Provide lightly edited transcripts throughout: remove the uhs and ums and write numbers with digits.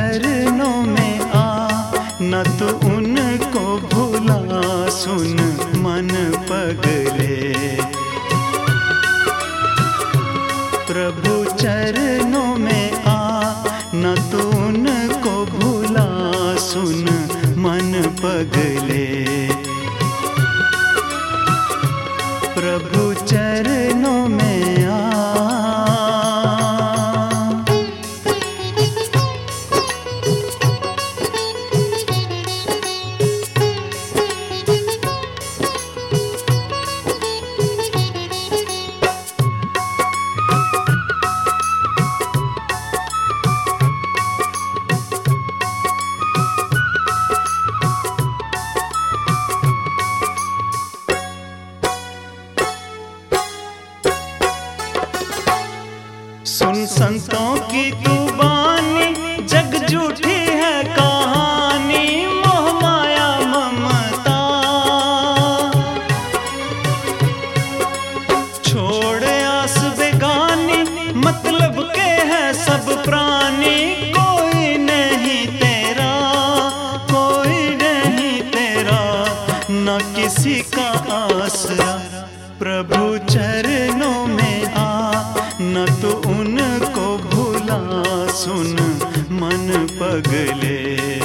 चरणों में आ, न तो उनको भुला, सुन मन पगले। प्रभु चरणों में आ, न तो उनको भुला, सुन मन पगले। प्रभु चरणों में आ। सुन संतों की तू बानी, जग झूठी है कहानी, मोह माया ममता। छोड़ आस बेगानी, मतलब के है सब प्राणी। कोई नहीं तेरा, कोई नहीं तेरा, न किसी का आसरा। प्रभु चरणों में आ, न तो उनको भुला, सुन मन पगले।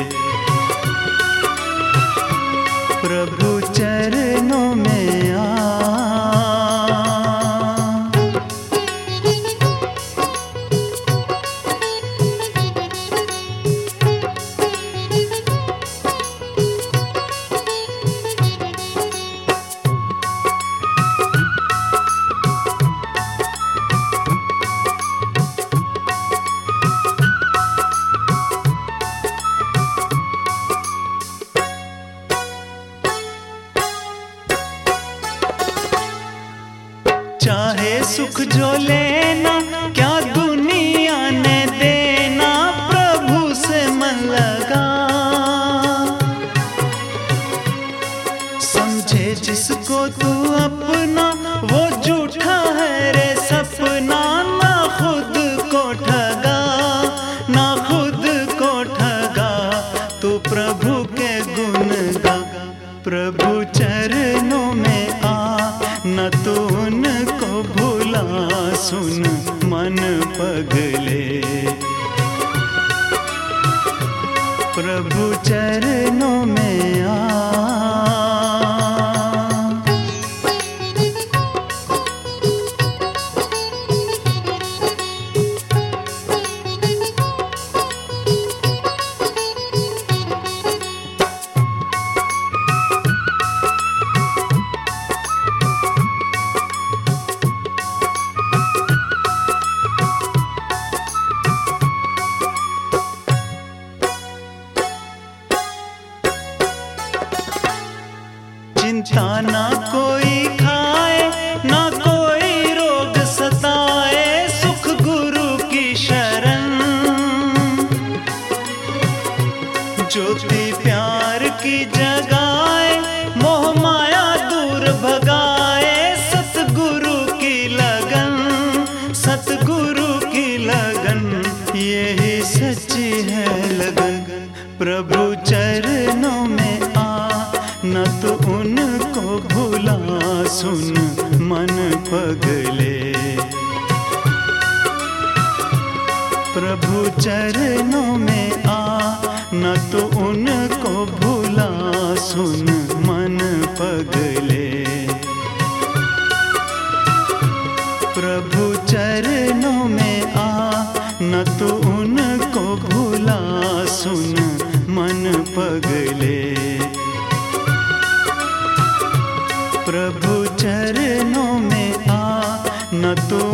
प्रभु चरणों में आ। चाहे सुख जो लेना, क्या दुनिया ने देना, प्रभु से मन लगा। समझे जिसको तू अपना, वो झूठा है रे सपना। ना खुद को ठगा, ना खुद को ठगा, तू प्रभु के गुण गा। प्रभु चरणों में आ, न तो उनको भुला, सुन मन पगले। प्रभु चरणों में आ। चिंता ना कोई खाए, ना कोई रोग सताए, सुख गुरु की शरण। ज्योति प्यार की जगाए, मोह माया दूर भगाए। सतगुरु की लगन, सतगुरु की लगन, यही सच्ची है लगन। प्रभु चरणों में आ, न तो उनको भुला, सुन मन पगले। प्रभु चरणों में आ, न तो उनको भुला, सुन मन पगले। प्रभु चरणों में आ, न तो उनको भुला, सुन मन पगले। प्रभु चरणों में आ, न तो